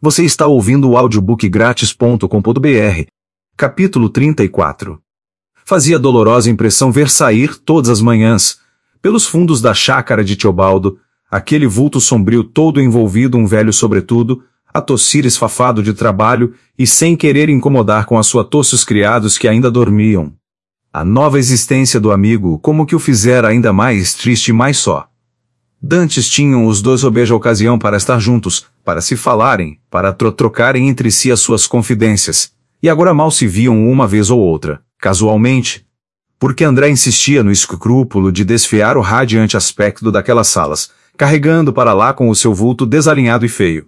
Você está ouvindo o audiobookgratis.com.br. Capítulo 34. Fazia dolorosa impressão ver sair, todas as manhãs, pelos fundos da chácara de Teobaldo, aquele vulto sombrio todo envolvido um velho sobretudo, a tossir esfafado de trabalho e sem querer incomodar com a sua tosse os criados que ainda dormiam. A nova existência do amigo como que o fizera ainda mais triste e mais só. Dantes tinham os dois a ocasião para estar juntos, para se falarem, para trocarem entre si as suas confidências, e agora mal se viam uma vez ou outra, casualmente, porque André insistia no escrúpulo de desfiar o radiante aspecto daquelas salas, carregando para lá com o seu vulto desalinhado e feio.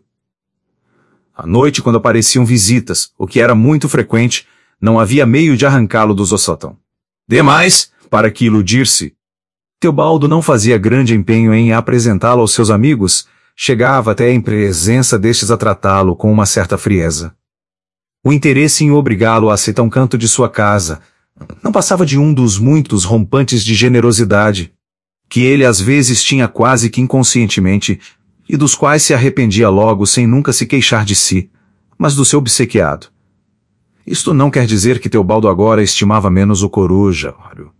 À noite, quando apareciam visitas, o que era muito frequente, não havia meio de arrancá-lo do sótão. Demais, para que iludir-se, Teobaldo não fazia grande empenho em apresentá-lo aos seus amigos, chegava até em presença destes a tratá-lo com uma certa frieza. O interesse em obrigá-lo a aceitar um canto de sua casa não passava de um dos muitos rompantes de generosidade, que ele às vezes tinha quase que inconscientemente, e dos quais se arrependia logo sem nunca se queixar de si, mas do seu obsequiado. Isto não quer dizer que Teobaldo agora estimava menos o coruja, ora.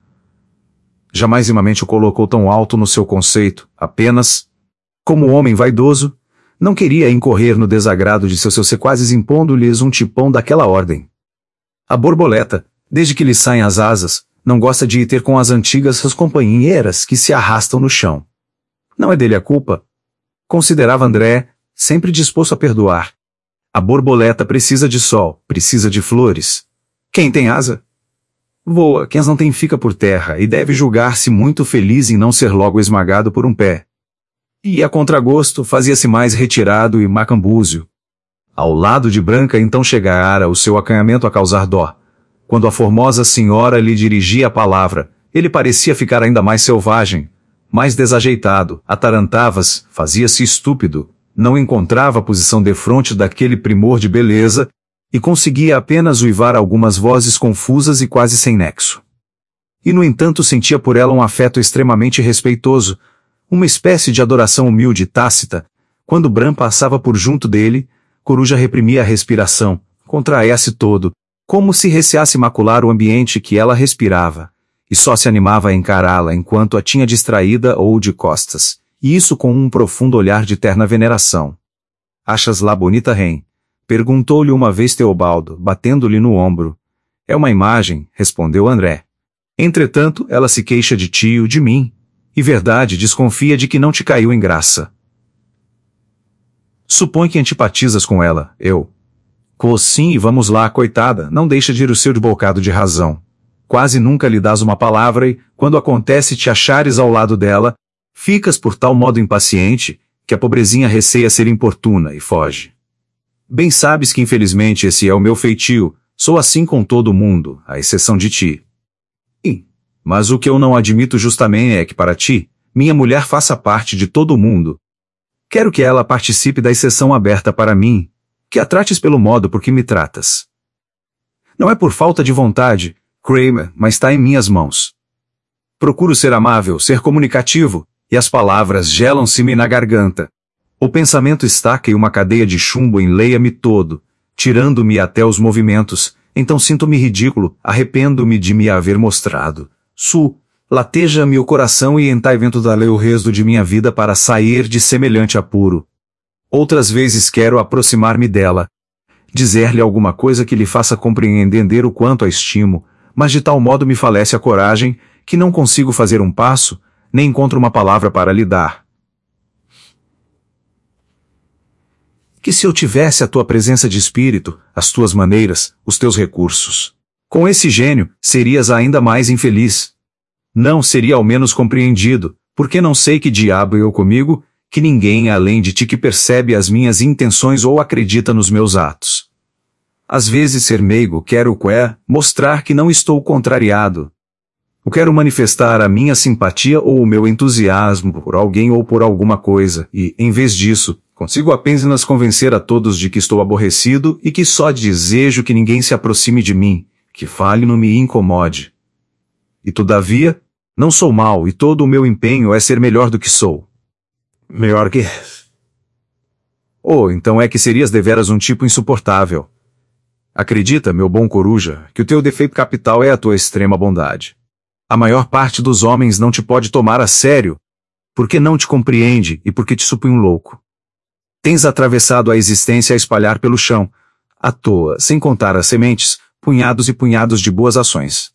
Jamais o colocou tão alto no seu conceito, apenas, como homem vaidoso, não queria incorrer no desagrado de seus sequazes impondo-lhes um tipão daquela ordem. A borboleta, desde que lhe saem as asas, não gosta de ir ter com as antigas suas companheiras que se arrastam no chão. Não é dele a culpa? Considerava André, sempre disposto a perdoar. A borboleta precisa de sol, precisa de flores. Quem tem asa? Voa, quem as não tem fica por terra e deve julgar-se muito feliz em não ser logo esmagado por um pé. E a contragosto fazia-se mais retirado e macambúzio. Ao lado de Branca então chegara o seu acanhamento a causar dó. Quando a formosa senhora lhe dirigia a palavra, ele parecia ficar ainda mais selvagem, mais desajeitado, atarantava-se, fazia-se estúpido, não encontrava posição defronte daquele primor de beleza, e conseguia apenas uivar algumas vozes confusas e quase sem nexo. E no entanto sentia por ela um afeto extremamente respeitoso, uma espécie de adoração humilde e tácita. Quando Bran passava por junto dele, Coruja reprimia a respiração, contraía-se todo, como se receasse macular o ambiente que ela respirava, e só se animava a encará-la enquanto a tinha distraída ou de costas, e isso com um profundo olhar de terna veneração. Achas lá bonita, Ren? Perguntou-lhe uma vez Teobaldo, batendo-lhe no ombro. É uma imagem, respondeu André. Entretanto, ela se queixa de ti ou de mim, e verdade desconfia de que não te caiu em graça. Supõe que antipatizas com ela, eu. Sim, e vamos lá, coitada, não deixa de ir o seu bocado de razão. Quase nunca lhe dás uma palavra e, quando acontece te achares ao lado dela, ficas por tal modo impaciente, que a pobrezinha receia ser importuna e foge. Bem sabes que infelizmente esse é o meu feitio, sou assim com todo mundo, à exceção de ti. Mas o que eu não admito justamente é que para ti, minha mulher faça parte de todo mundo. Quero que ela participe da exceção aberta para mim, que a trates pelo modo por que me tratas. Não é por falta de vontade, Kramer, mas está em minhas mãos. Procuro ser amável, ser comunicativo, e as palavras gelam-se-me na garganta. O pensamento estaca e uma cadeia de chumbo enleia-me todo, tirando-me até os movimentos, então sinto-me ridículo, arrependo-me de me haver mostrado. Lateja-me o coração e entai vento dali o resto de minha vida para sair de semelhante apuro. Outras vezes quero aproximar-me dela, dizer-lhe alguma coisa que lhe faça compreender o quanto a estimo, mas de tal modo me falece a coragem, que não consigo fazer um passo, nem encontro uma palavra para lhe dar. Que se eu tivesse a tua presença de espírito, as tuas maneiras, os teus recursos. Com esse gênio, serias ainda mais infeliz. Não seria ao menos compreendido, porque não sei que diabo eu comigo, que ninguém além de ti que percebe as minhas intenções ou acredita nos meus atos. Às vezes ser meigo quero mostrar que não estou contrariado. Eu quero manifestar a minha simpatia ou o meu entusiasmo por alguém ou por alguma coisa, e, em vez disso, consigo apenas convencer a todos de que estou aborrecido e que só desejo que ninguém se aproxime de mim, que fale não me incomode. E todavia, não sou mau e todo o meu empenho é ser melhor do que sou. Melhor que... Oh, então é que serias deveras um tipo insuportável. Acredita, meu bom coruja, que o teu defeito capital é a tua extrema bondade. A maior parte dos homens não te pode tomar a sério, porque não te compreende e porque te supõe um louco. Tens atravessado a existência a espalhar pelo chão, à toa, sem contar as sementes, punhados e punhados de boas ações.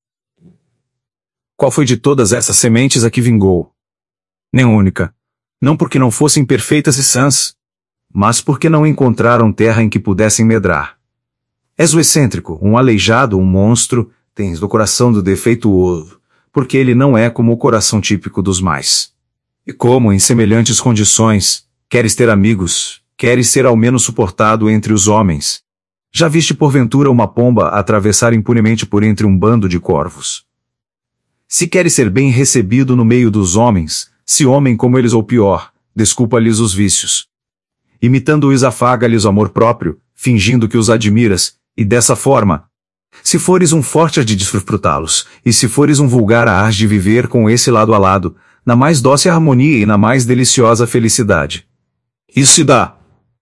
Qual foi de todas essas sementes a que vingou? Nem única. Não porque não fossem perfeitas e sãs, mas porque não encontraram terra em que pudessem medrar. És o excêntrico, um aleijado, um monstro, tens do coração do defeituoso, porque ele não é como o coração típico dos mais. E como, em semelhantes condições, queres ter amigos, queres ser ao menos suportado entre os homens. Já viste porventura uma pomba atravessar impunemente por entre um bando de corvos? Se queres ser bem recebido no meio dos homens, se homem como eles ou pior, desculpa-lhes os vícios. Imitando-os afaga-lhes o amor próprio, fingindo que os admiras, e dessa forma, se fores um forte hás de desfrutá-los, e se fores um vulgar hás de viver com esse lado a lado, na mais dócil harmonia e na mais deliciosa felicidade. Isso se dá.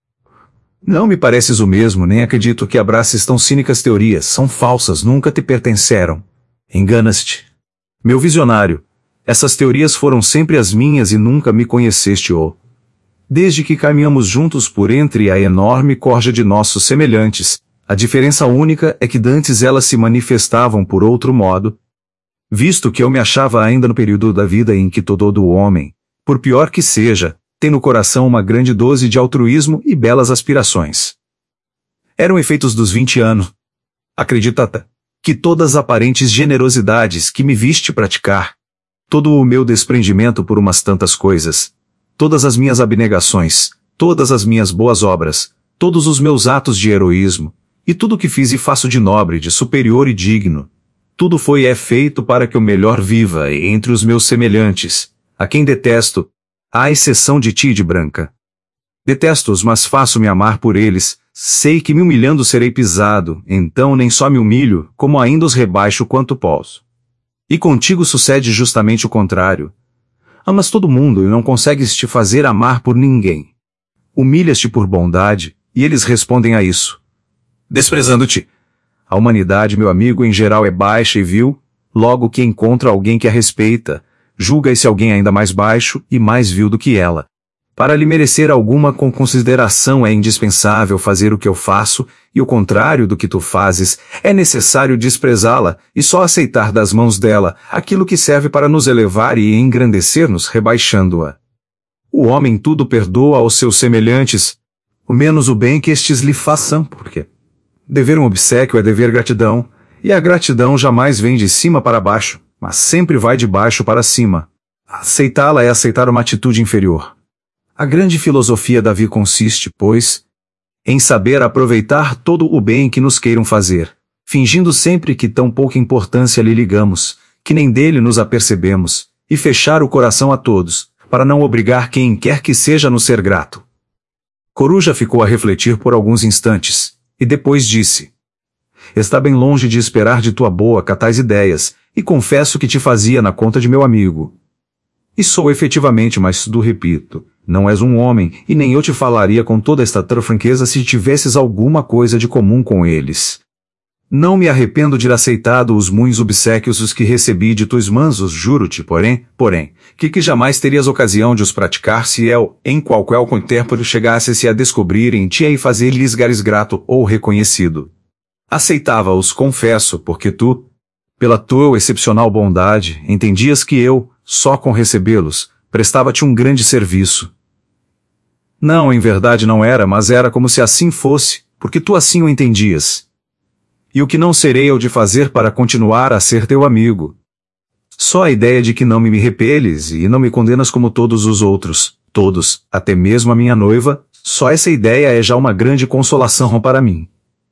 Não me pareces o mesmo, nem acredito que abraces tão cínicas teorias, são falsas, nunca te pertenceram. Enganas-te. Meu visionário, essas teorias foram sempre as minhas e nunca me conheceste ou. Desde que caminhamos juntos por entre a enorme corja de nossos semelhantes, a diferença única é que dantes elas se manifestavam por outro modo, visto que eu me achava ainda no período da vida em que todo homem, por pior que seja, tem no coração uma grande dose de altruísmo e belas aspirações. Eram efeitos dos 20 anos. Acredita que todas as aparentes generosidades que me viste praticar, todo o meu desprendimento por umas tantas coisas, todas as minhas abnegações, todas as minhas boas obras, todos os meus atos de heroísmo, e tudo o que fiz e faço de nobre, de superior e digno, tudo foi e é feito para que eu melhor viva entre os meus semelhantes, a quem detesto, à exceção de ti e de Branca. Detesto-os, mas faço-me amar por eles, sei que me humilhando serei pisado, então nem só me humilho, como ainda os rebaixo quanto posso. E contigo sucede justamente o contrário. Amas todo mundo e não consegues te fazer amar por ninguém. Humilhas-te por bondade, e eles respondem a isso, desprezando-te. A humanidade, meu amigo, em geral é baixa e vil, logo que encontra alguém que a respeita, julga esse alguém ainda mais baixo e mais vil do que ela. Para lhe merecer alguma consideração é indispensável fazer o que eu faço, e o contrário do que tu fazes, é necessário desprezá-la, e só aceitar das mãos dela aquilo que serve para nos elevar e engrandecer-nos rebaixando-a. O homem tudo perdoa aos seus semelhantes, o menos o bem que estes lhe façam, porque dever um obséquio é dever gratidão, e a gratidão jamais vem de cima para baixo, mas sempre vai de baixo para cima. Aceitá-la é aceitar uma atitude inferior. A grande filosofia da vida consiste, pois, em saber aproveitar todo o bem que nos queiram fazer, fingindo sempre que tão pouca importância lhe ligamos, que nem dele nos apercebemos, e fechar o coração a todos, para não obrigar quem quer que seja a nos ser grato. Coruja ficou a refletir por alguns instantes, e depois disse: está bem longe de esperar de tua boca tais ideias, e confesso que te fazia na conta de meu amigo. E sou efetivamente, mas tudo repito, não és um homem, e nem eu te falaria com toda esta franqueza se tivesses alguma coisa de comum com eles. Não me arrependo de ter aceitado os muitos obsequios os que recebi de tuas mãos, juro-te, porém, que jamais terias ocasião de os praticar se eu, em qualquer tempo chegasse-se a descobrir em ti e fazer-lhes grato ou reconhecido. Aceitava-os, confesso, porque tu, pela tua excepcional bondade, entendias que eu, só com recebê-los, prestava-te um grande serviço. Não, em verdade não era, mas era como se assim fosse, porque tu assim o entendias. E o que não serei eu de fazer para continuar a ser teu amigo? Só a ideia de que não me repeles e não me condenas como todos os outros, todos, até mesmo a minha noiva, só essa ideia é já uma grande consolação para mim.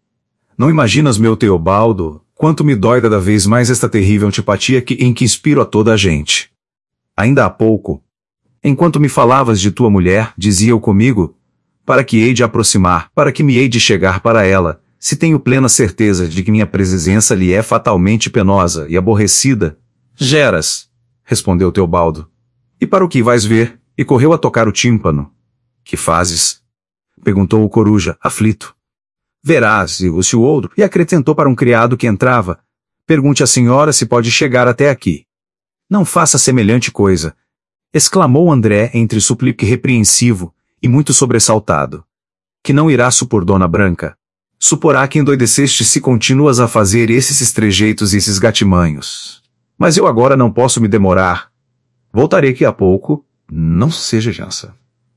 Não imaginas, meu Teobaldo, quanto me dói cada vez mais esta terrível antipatia em que inspiro a toda a gente. Ainda há pouco, enquanto me falavas de tua mulher, dizia eu comigo, para que hei de aproximar, para que me hei de chegar para ela, se tenho plena certeza de que minha presença lhe é fatalmente penosa e aborrecida. Geras, respondeu Teobaldo. E para o que vais ver? E correu a tocar o tímpano. Que fazes? Perguntou o coruja, aflito. Verás, disse o outro, e acrescentou para um criado que entrava. Pergunte à senhora se pode chegar até aqui. Não faça semelhante coisa, exclamou André entre suplique repreensivo e muito sobressaltado. Que não irá supor Dona Branca. Suporá que endoideceste se continuas a fazer esses trejeitos e esses gatimanhos. Mas eu agora não posso me demorar. Voltarei aqui a pouco. Não seja jança.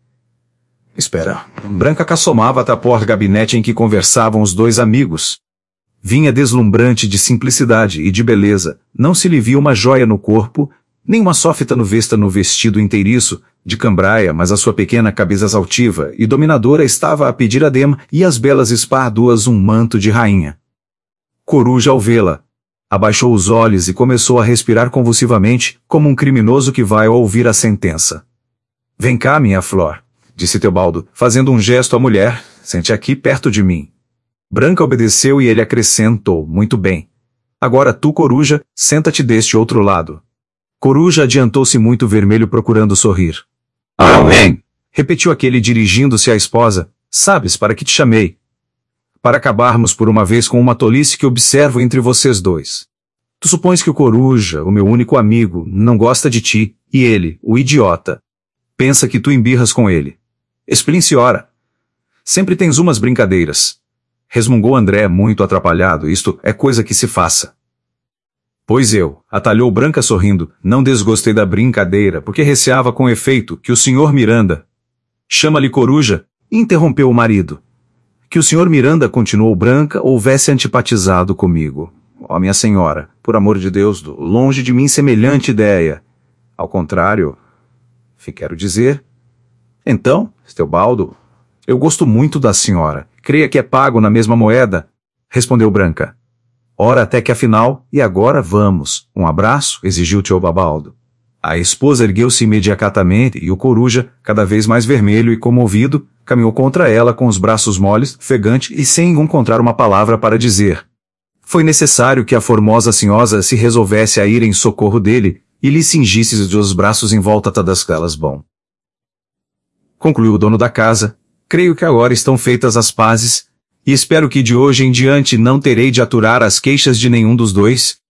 Espera. Branca caçomava até a porta gabinete em que conversavam os dois amigos. Vinha deslumbrante de simplicidade e de beleza. Não se lhe via uma joia no corpo, nem uma só fita no vesta no vestido inteiriço, de cambraia, mas a sua pequena cabeça altiva e dominadora estava a pedir a dema e as belas espárduas um manto de rainha. Coruja, ao vê-la, abaixou os olhos e começou a respirar convulsivamente, como um criminoso que vai ouvir a sentença. Vem cá, minha flor, disse Teobaldo, fazendo um gesto à mulher, sente aqui perto de mim. Branca obedeceu e ele acrescentou, muito bem. Agora tu, Coruja, senta-te deste outro lado. Coruja adiantou-se muito vermelho procurando sorrir. Amém, repetiu aquele dirigindo-se à esposa, sabes para que te chamei? Para acabarmos por uma vez com uma tolice que observo entre vocês dois. Tu supões que o Coruja, o meu único amigo, não gosta de ti, e ele, o idiota, pensa que tu embirras com ele. Explique-ora. Sempre tens umas brincadeiras. Resmungou André muito atrapalhado, isto é coisa que se faça. Pois eu, atalhou Branca sorrindo, não desgostei da brincadeira, porque receava com efeito que o senhor Miranda... Chama-lhe Coruja, interrompeu o marido. Que o senhor Miranda, continuou Branca, houvesse antipatizado comigo. Ó, minha senhora, por amor de Deus, longe de mim semelhante ideia. Ao contrário, quero dizer... Então, Teobaldo, eu gosto muito da senhora. Creia que é pago na mesma moeda, respondeu Branca. Ora até que afinal, e agora vamos. Um abraço, exigiu Teobaldo. A esposa ergueu-se imediatamente e o Coruja, cada vez mais vermelho e comovido, caminhou contra ela com os braços moles, ofegante e sem encontrar uma palavra para dizer. Foi necessário que a formosa senhora se resolvesse a ir em socorro dele e lhe cingisse os braços em volta das calas bom. Concluiu o dono da casa. Creio que agora estão feitas as pazes, e espero que de hoje em diante não terei de aturar as queixas de nenhum dos dois,